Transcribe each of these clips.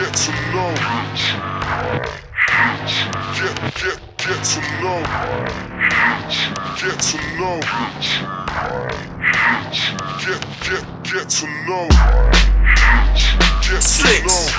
Get to know. Get to know. Get to know. Get to know. Get to know.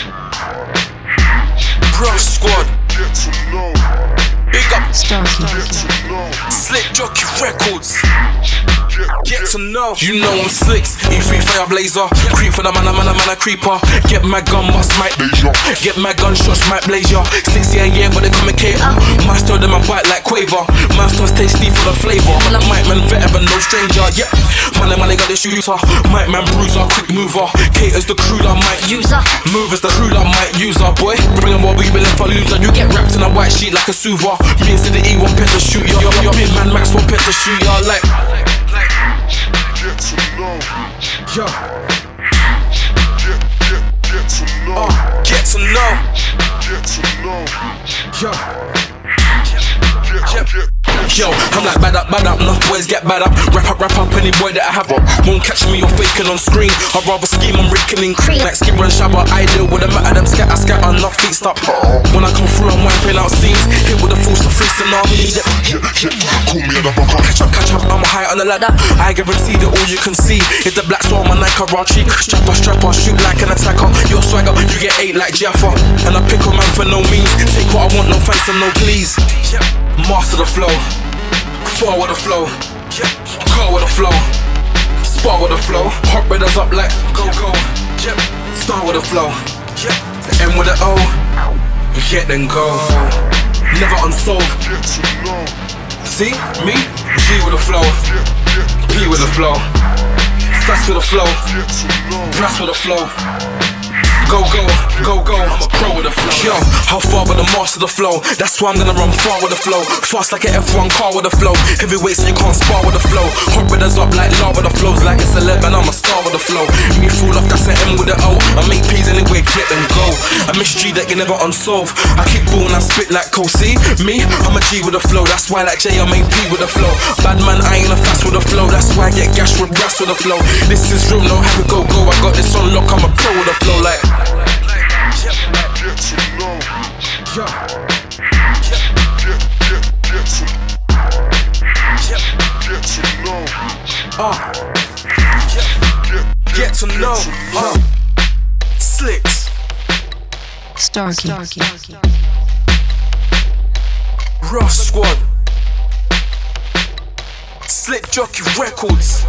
Brush Squad. Get to know. Big up Starkey. Get to know. Slick Jockey Records. Get To know. You know I'm slicks, E3 fire blazer. Creep for the man, a creeper. Get my gun, bust my blazer. Get my gunshots, might blaze ya. 60 yeah, but they communicate. Master them and bite like Quaver. Master's tasty for the flavor. Man, a mic man, veteran, no stranger. Yeah, man, they got the shooter. Mic man, bruiser, quick mover. Caters the crew, I might user. Movers the crew, I might user. Boy, bring them what we been left for loser. You get wrapped in a white sheet like a suva. Me and the E1 pet to shoot ya. Your big man, Max will pet to shoot ya. Like. Get to know. Yo. Get to know. Get to know. Get to know. Yo. Get Yo, I'm like bad up, enough boys get bad up. Wrap up, any boy that I have up. Won't catch me or faking on screen. I'd rather scheme on raking in cream. Like Skipper and Shabba, I deal with them at them scatter, enough feet stop. When I come through, I'm wiping out scenes. Hit with the force of free tsunami. Call me a bucker. Catch up, I'm high on the ladder. I guarantee that all you can see is the black storm on like Karachi. Strapper, shoot like an attacker. Your swagger, you get ate like Jaffa. And I pick a man for no means. Take what I want, no thanks and no please. Master the flow. Fall with the flow. Car with the flow. Spar with the flow. Hot brothers up like go. Star with the flow. The M with the O. Yet then go. Never unsolved. Get to know. See me? G with the flow. P with the flow. Fast with the flow. Get to know. Brass with the flow. Go, I'm a pro with the flow. Yo, how far with the master the flow? That's why I'm gonna run far with the flow. Fast like an F1 car with the flow. Heavyweight so you can't spar with the flow. Hot brothers up like lava with the flows. Like it's 11, I'm a star with the flow. Me fool off, that's an M with the O. I make P's anyway, clip and go. A mystery that you never unsolve. I kick ball and I spit like Kosi. Me, I'm a G with the flow. That's why like J, I make P with the flow. Bad man, I ain't a fast with the flow. That's why I get gash with brass with the flow. This is real, no happy go. I got this on lock, I'm a pro with the flow like. Get to know. Yo. Get to know. Get to know. Slicks. Starkey. Rough Squad. Slick Jockey Records.